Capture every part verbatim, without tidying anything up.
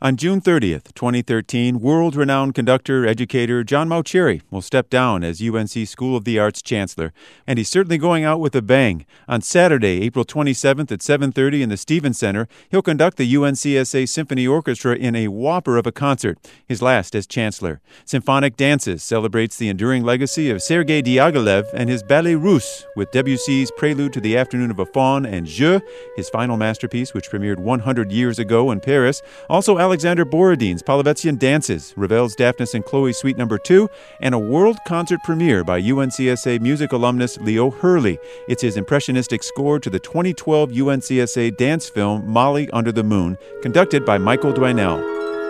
On June thirtieth, twenty thirteen, world-renowned conductor, educator John Mauceri will step down as U N C School of the Arts Chancellor, and he's certainly going out with a bang. On Saturday, April twenty-seventh at seven thirty in the Stevens Center, he'll conduct the U N C S A Symphony Orchestra in a whopper of a concert, his last as Chancellor. Symphonic Dances celebrates the enduring legacy of Sergei Diaghilev and his Ballet Russe, with Debussy's Prelude to the Afternoon of a Faun and Jeux, his final masterpiece, which premiered one hundred years ago in Paris. Also, Alexander Borodin's Polovetsyan Dances, Ravel's Daphnis and Chloe Suite Number two, and a world concert premiere by U N C S A music alumnus Leo Hurley. It's his impressionistic score to the twenty twelve U N C S A dance film Molly Under the Moon, conducted by Michael Dwinell.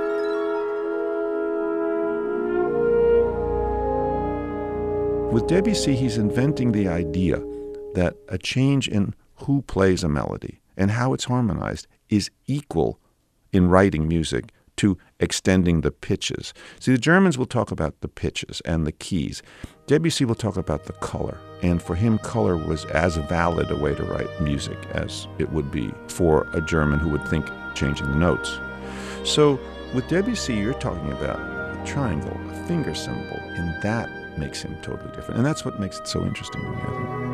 With Debussy, he's inventing the idea that a change in who plays a melody and how it's harmonized is equal in writing music to extending the pitches. See, the Germans will talk about the pitches and the keys. Debussy will talk about the color. And for him, color was as valid a way to write music as it would be for a German who would think changing the notes. So with Debussy, you're talking about a triangle, a finger symbol, and that makes him totally different. And that's what makes it so interesting to me, I think.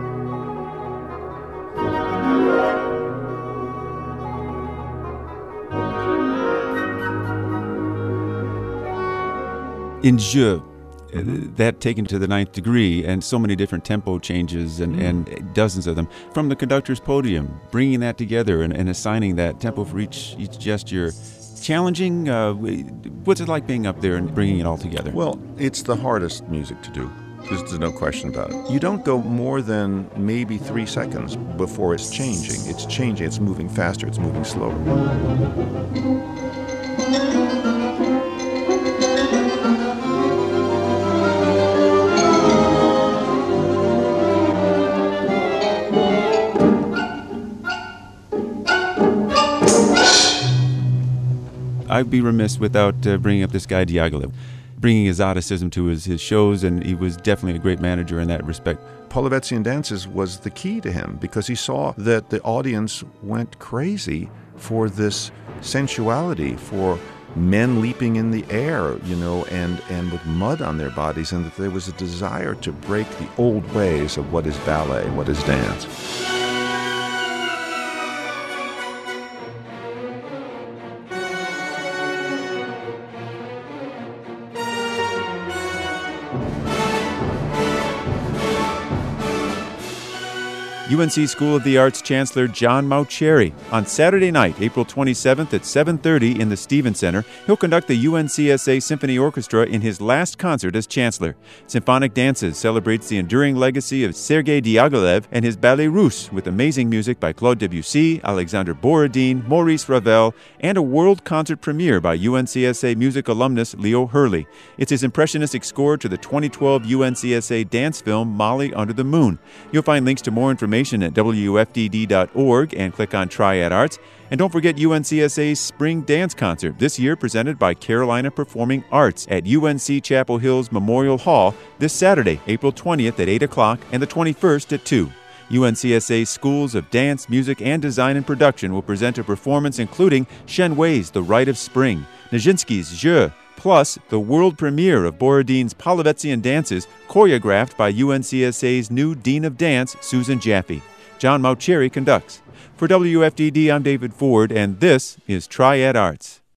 In Jeux, mm-hmm. that taken to the ninth degree, and so many different tempo changes and, mm-hmm. and dozens of them. From the conductor's podium, bringing that together and, and assigning that tempo for each each gesture. Challenging? Uh, what's it like being up there and bringing it all together? Well, it's the hardest music to do. There's, there's no question about it. You don't go more than maybe three seconds before it's changing. It's changing. It's moving faster. It's moving slower. I'd be remiss without uh, bringing up this guy Diaghilev, bringing exoticism to his, his shows, and he was definitely a great manager in that respect. Polovetsyan Dances was the key to him because he saw that the audience went crazy for this sensuality, for men leaping in the air, you know, and, and with mud on their bodies, and that there was a desire to break the old ways of what is ballet, what is dance. U N C School of the Arts Chancellor John Mauceri. On Saturday night, April twenty-seventh at seven thirty in the Stevens Center, he'll conduct the U N C S A Symphony Orchestra in his last concert as Chancellor. Symphonic Dances celebrates the enduring legacy of Sergei Diaghilev and his Ballet Russe, with amazing music by Claude Debussy, Alexander Borodin, Maurice Ravel, and a world concert premiere by U N C S A music alumnus Leo Hurley. It's his impressionistic score to the twenty twelve U N C S A dance film Molly Under the Moon. You'll find links to more information at W F D D dot org and click on Triad Arts. And don't forget U N C S A's Spring Dance Concert, this year presented by Carolina Performing Arts at U N C Chapel Hill's Memorial Hall this Saturday, April twentieth at eight o'clock and the twenty-first at two. U N C S A Schools of Dance, Music, and Design and Production will present a performance including Shen Wei's The Rite of Spring, Nijinsky's Jeux, plus the world premiere of Borodin's Polovetsyan Dances, choreographed by U N C S A's new Dean of Dance, Susan Jaffe. John Mauceri conducts. For W F D D, I'm David Ford, and this is Triad Arts.